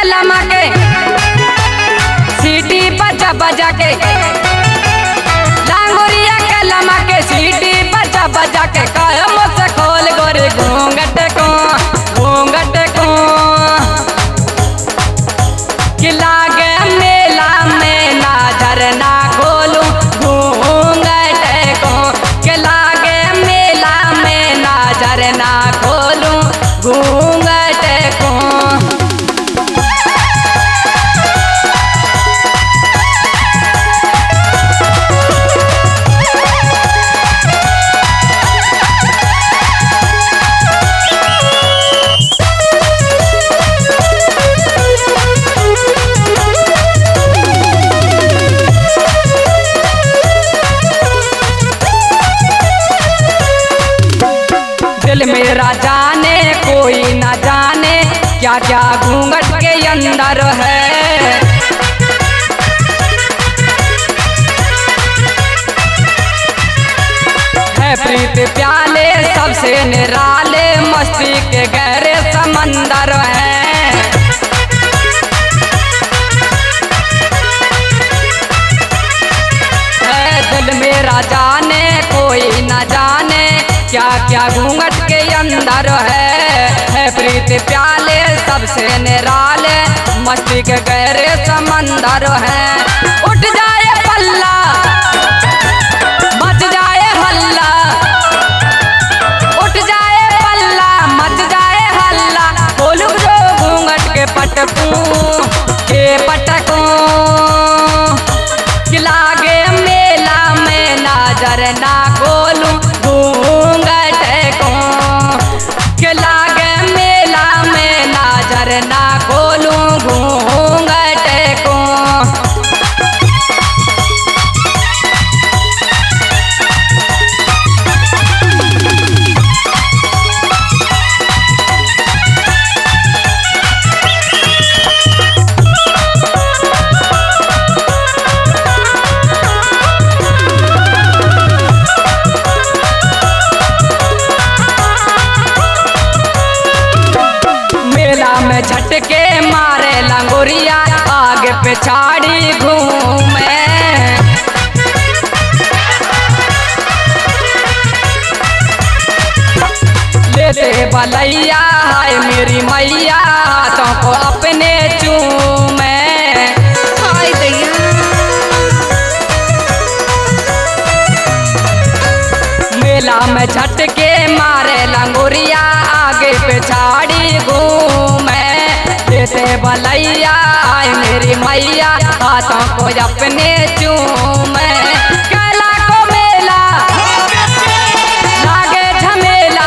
कलमा के सीटी बजा बजा के, डांगोरिया कलमा के सीटी बजा बजा के, कहे मुझसे खोल गोरे घूंघट को कि लागे मेला में नजर ना खोलूं घूंघट को, कि लागे मेला में नजर ना खोलूं घूंघट को। दिल मेरा जाने कोई ना जाने क्या क्या घूंघट के अंदर है, प्रीत प्याले सबसे निराले मस्ती के गहरे समंदर है। दिल मेरा जाने कोई ना जाने क्या क्या घूंघट के अंदर है, प्रीत प्याले सबसे निराले मस्ती के गहरे समंदर है। उठ जाए पल्ला मच जाए हल्ला, उठ जाए पल्ला मच जाए हल्ला, खोलू जो घूंघट के पटकूं कि लागे मेला में नजर ना खोलूं घूंघट को, कि लागे मेला में नजर ना खोलूं घूंघट को। में झटके मारे लंगोरिया आगे पिछाड़ी घूमे, लेते बलैया हाय मेरी मैया हाथों को अपने चूमे। हाय दैया मेला में झटके मारे लंगोरिया आगे पिछाड़ी घूमे, लेते बलैया आए मेरी मैया हाथों को अपने चूमे। कैला को मेला लागे झमेला,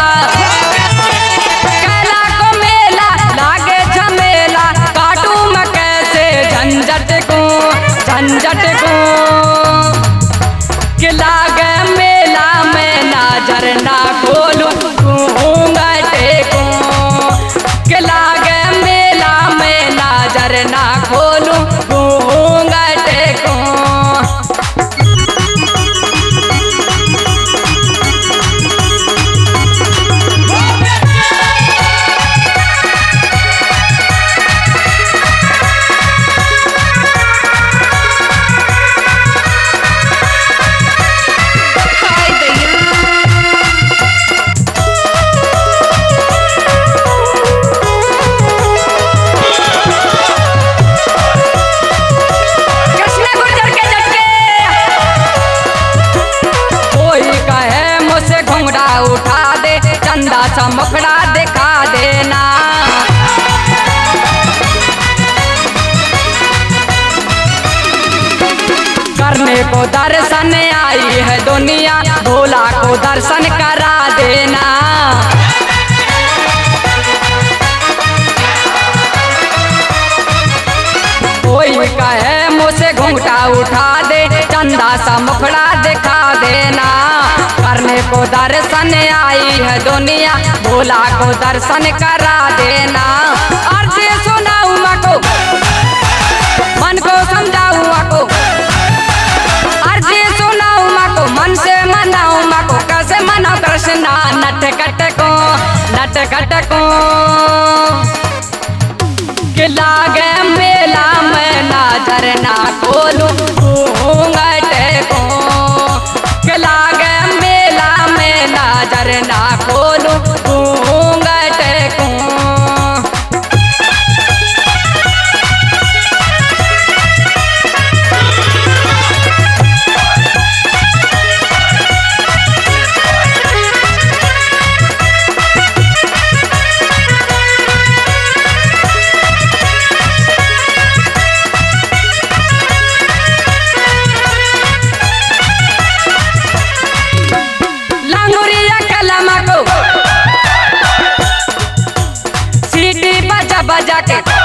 कैला को मेला लागे झमेला, काटू मैं कैसे झंझट को कि लागे मेला में नजर ना खोलूं घूंघट को, कि लागे मेला में नजर ना खोलूं घूंघट को। उठा दे चंदा सा मुखड़ा दिखा देना, करने को दर्शन आई है दुनिया, भोला को दर्शन करा देना। कोई कहे मुझसे घूंघटा उठा दे चंदा सा मुखड़ा दिखा देना, करने को दर्शन आई है दुनिया, भोला को दर्शन करा देना। अर्जी सुनाऊं माँ को मन को समझाऊं माँ को, अर्जी सुनाऊं माँ को मन से मनाऊं माँ को, कैसे मनाऊं कृष्णा नटखट को कि लागे मेला में नजर ना खोलू घूंघट को, कि लागे मेला में नजर ना खोलू घूंघट को। सीटी बजा बजा के